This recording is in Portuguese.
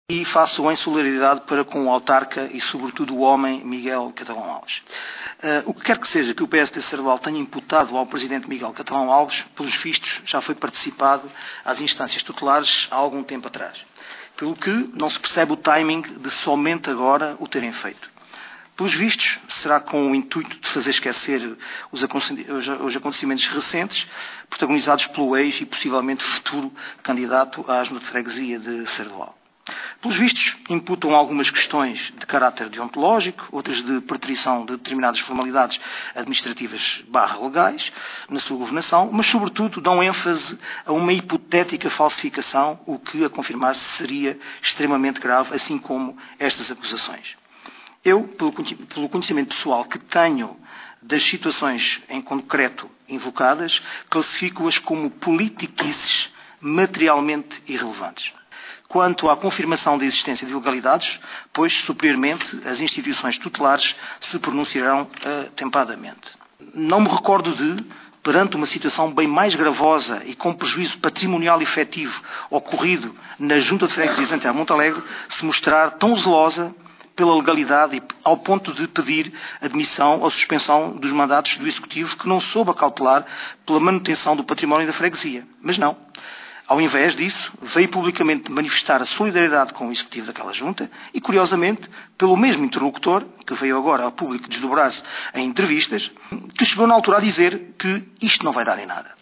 e faço em solidariedade para com o autarca e, sobretudo, o homem Miguel Catalão Alves. O que quer que seja que o PSD Sarval tenha imputado ao Presidente Miguel Catalão Alves, pelos vistos, já foi participado às instâncias tutelares há algum tempo atrás. Pelo que não se percebe o timing de somente agora o terem feito. Pelos vistos, será com o intuito de fazer esquecer os acontecimentos recentes, protagonizados pelo ex e possivelmente futuro candidato à Junta de Freguesia de Sardual. Pelos vistos, imputam algumas questões de caráter deontológico, outras de preterição de determinadas formalidades administrativas /legais na sua governação, mas, sobretudo, dão ênfase a uma hipotética falsificação, o que, a confirmar-se, seria extremamente grave, assim como estas acusações. Eu, pelo conhecimento pessoal que tenho das situações em concreto invocadas, classifico-as como politiquices materialmente irrelevantes. Quanto à confirmação da existência de ilegalidades, pois, superiormente, as instituições tutelares se pronunciarão atempadamente. Não me recordo de, perante uma situação bem mais gravosa e com prejuízo patrimonial efetivo ocorrido na Junta de Freguesias ante a Montalegre, se mostrar tão zelosa pela legalidade e ao ponto de pedir admissão ou suspensão dos mandatos do Executivo que não soube acautelar pela manutenção do património da freguesia. Mas não. Ao invés disso, veio publicamente manifestar a solidariedade com o Executivo daquela Junta e, curiosamente, pelo mesmo interlocutor, que veio agora ao público desdobrar-se em entrevistas, que chegou na altura a dizer que isto não vai dar em nada.